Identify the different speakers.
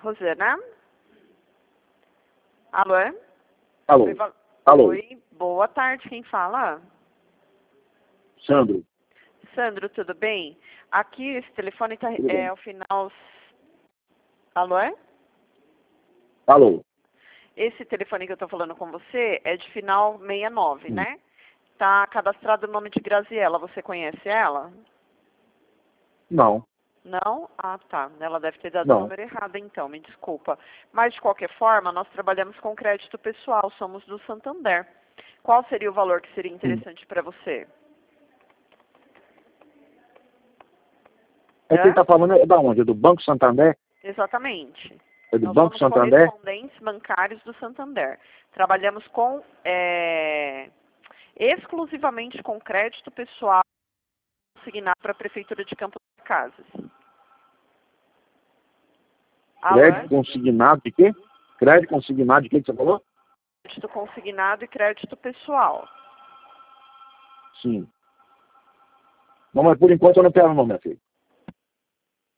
Speaker 1: Rosana? Alô?
Speaker 2: Alô?
Speaker 1: Oi,
Speaker 2: Alô?
Speaker 1: Oi, boa tarde, quem fala?
Speaker 2: Sandro?
Speaker 1: Sandro, tudo bem? Aqui, esse telefone tá,
Speaker 2: Tudo bem.
Speaker 1: é o final... Alô?
Speaker 2: Alô?
Speaker 1: Esse telefone que eu tô falando com você é de final 69, né? Tá cadastrado o nome de Graziela, você conhece ela?
Speaker 2: Não,
Speaker 1: Não? Ah, tá. Ela deve ter dado o
Speaker 2: não.
Speaker 1: número errado, então, me desculpa. Mas, de qualquer forma, nós trabalhamos com crédito pessoal, somos do Santander. Qual seria o valor que seria interessante para você?
Speaker 2: É quem está falando é da onde? É do Banco Santander?
Speaker 1: Exatamente.
Speaker 2: É do
Speaker 1: Nós
Speaker 2: Banco
Speaker 1: somos
Speaker 2: Santander?
Speaker 1: correspondentes bancários do Santander. Trabalhamos com exclusivamente com crédito pessoal consignado para a Prefeitura de Campos de Casas.
Speaker 2: Crédito
Speaker 1: Alô?
Speaker 2: consignado de quê? Crédito consignado de quê que você falou?
Speaker 1: Crédito consignado e crédito pessoal.
Speaker 2: Sim. Não, mas por enquanto eu não quero não, minha filha.